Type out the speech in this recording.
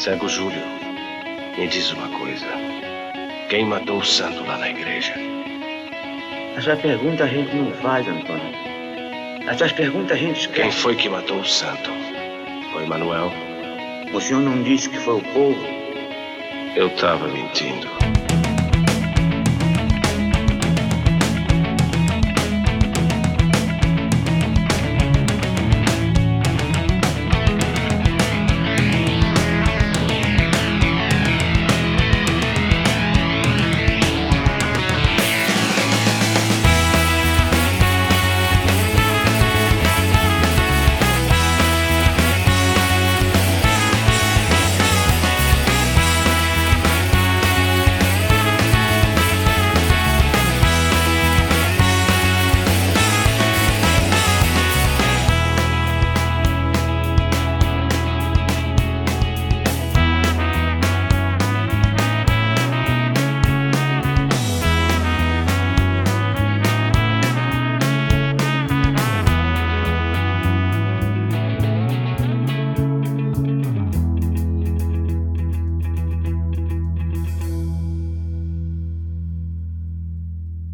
Cego Júlio, me diz uma coisa. Quem matou o santo lá na igreja? Essa pergunta a gente não faz, Antônio. Essas perguntas a gente esquece. Quem foi que matou o santo? Foi Manuel? O senhor não disse que foi o povo? Eu estava mentindo.